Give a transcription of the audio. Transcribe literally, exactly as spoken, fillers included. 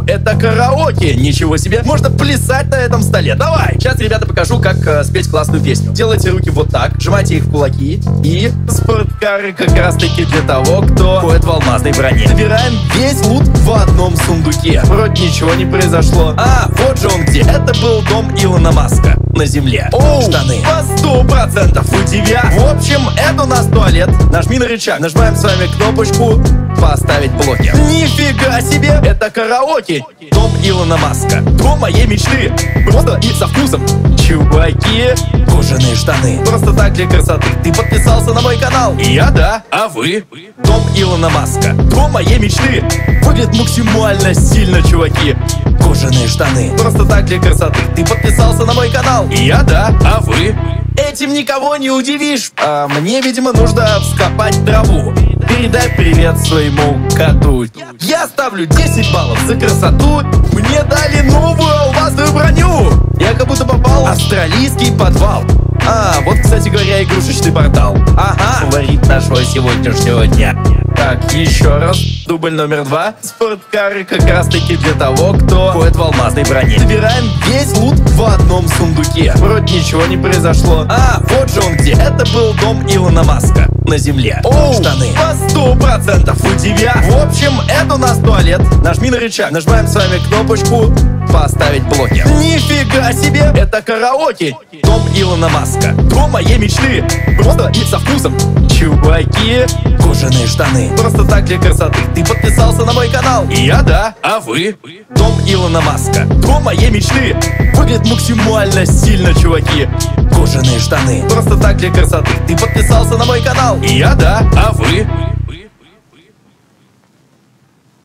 это караоке. Ничего себе, можно плясать на этом столе. Давай! Сейчас, ребята, покажу, как э, спеть классную песню. Делайте руки вот так, сжимайте их в кулаки. И спорткары как раз-таки для того, кто ходит в алмазной броне. Собираем весь лут в одном сундуке. Вроде ничего не произошло. А, вот же он где. Это был дом Илона Маска на земле. Оу, штаны. По сто процентов у тебя. В общем, это у нас туалет. Нажми на рычаг. Нажимаем с вами кнопочку «Поставить блокер». Нифига себе! Это караоке. Дом Илона Маска. Дом моей мечты. Просто и со вкусом. Чуваки, кожаные штаны. Просто так для красоты. Ты подписался на мой канал? И я да. А вы? Дом Илона Маска. Дом моей мечты. Выглядит максимально сильно, чуваки. Кожаные штаны. Просто так для красоты. Ты подписался на мой канал? И я да. А вы? Этим никого не удивишь. А мне, видимо, нужно вскопать траву. Передай привет своему коту. Я ставлю десять баллов за красоту. Мне дали новую алмазную броню. Я как будто попал в австралийский подвал. А, вот, кстати говоря, игрушечный портал. Ага, фаворит нашего сегодняшнего дня. Так, еще раз. Дубль номер два. Спорткары как раз-таки для того, кто ходит в алмазной броне. Собираем весь лут в одном сундуке. Вроде ничего не произошло. А, вот же он где. Это был дом Илона Маска на земле. Оу, штаны. По сто процентов у тебя. В общем, это у нас туалет. Нажми на рычаг. Нажимаем с вами кнопочку «Поставить блокер». Нифига себе! Это караоке. Дом Илона Маска. Дом моей мечты. Просто и со вкусом. Чуваки, кожаные штаны. Просто так для красоты. Ты подписался на мой канал? И я да. А вы? Дом Илона Маска. Дом моей мечты. Выглядит максимально сильно, чуваки. Кожаные штаны. Просто так для красоты. Ты подписался на мой канал? И я да. А вы?